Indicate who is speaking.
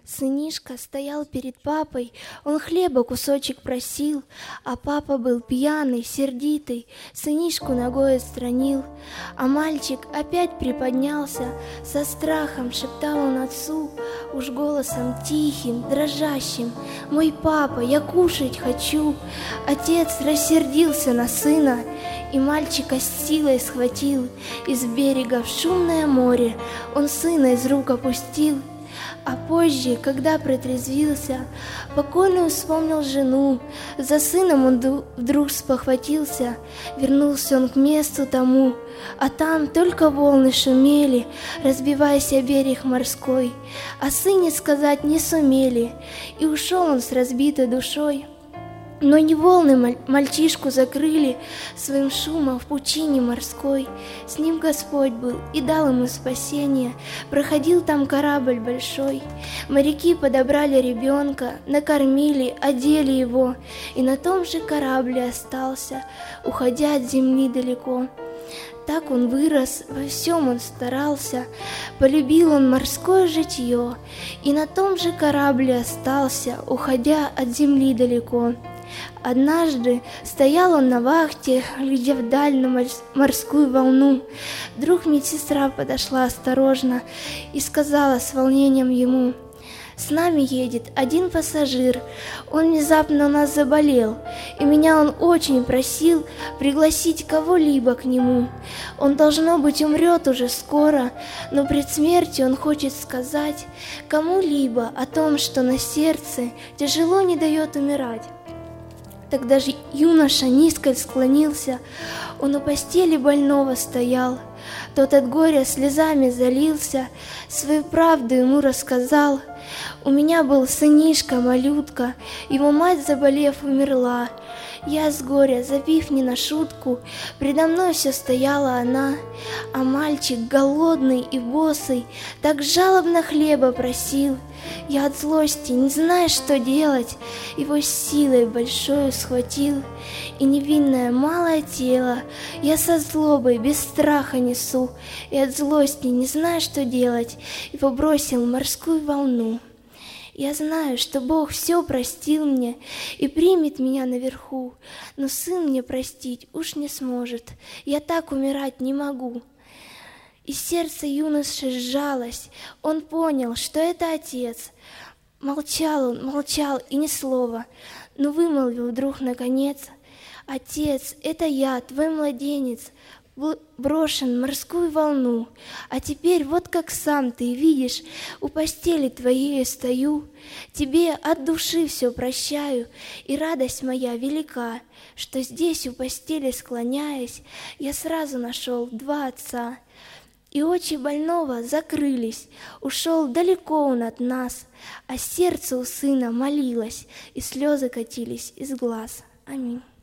Speaker 1: Сынишка стоял перед папой, он хлеба кусочек просил, а папа был пьяный, сердитый, сынишку ногой отстранил. А мальчик опять приподнялся, со страхом шептал он отцу, уж голосом тихим, дрожащим: «Мой папа, я кушать хочу!» Отец рассердился на сына, и мальчика с силой схватил. Из берега в шумное море он сына из рук опустил. А позже, когда протрезвился, покойную вспомнил жену. За сыном он вдруг спохватился, вернулся он к месту тому, а там только волны шумели, разбиваясь о берег морской, о сыне сказать не сумели, и ушел он с разбитой душой. Но не волны мальчишку закрыли своим шумом в пучине морской. С ним Господь был и дал ему спасение. Проходил там корабль большой. Моряки подобрали ребенка, накормили, одели его, и на том же корабле остался, уходя от земли далеко. Так он вырос, во всем он старался, полюбил он морское житье, и на том же корабле остался, уходя от земли далеко. Однажды стоял он на вахте, глядя вдаль на морскую волну. Вдруг медсестра подошла осторожно и сказала с волнением ему: «С нами едет один пассажир, он внезапно у нас заболел, и меня он очень просил пригласить кого-либо к нему. Он, должно быть, умрет уже скоро, но пред смертью он хочет сказать кому-либо о том, что на сердце тяжело не дает умирать». Тогда же юноша низко склонился, он у постели больного стоял. Тот от горя слезами залился, свою правду ему рассказал. «У меня был сынишка-малютка, его мать, заболев, умерла. Я с горя, забив не на шутку, предо мной все стояла она, а мальчик, голодный и босый, так жалобно хлеба просил. Я от злости, не зная, что делать, его силой большою схватил, и невинное малое тело я со злобой без страха несу, и от злости, не зная, что делать, его бросил в морскую волну. Я знаю, что Бог все простил мне и примет меня наверху, но сын мне простить уж не сможет, я так умирать не могу». И сердце юноши сжалось, он понял, что это отец. Молчал он, молчал, и ни слова, но вымолвил вдруг наконец: «Отец, это я, твой младенец, брошен в морскую волну, а теперь вот как сам ты видишь, у постели твоей стою, тебе от души все прощаю, и радость моя велика, что здесь у постели склоняясь, я сразу нашел два отца». И очи больного закрылись, ушел далеко он от нас, а сердце у сына молилось, и слезы катились из глаз. Аминь.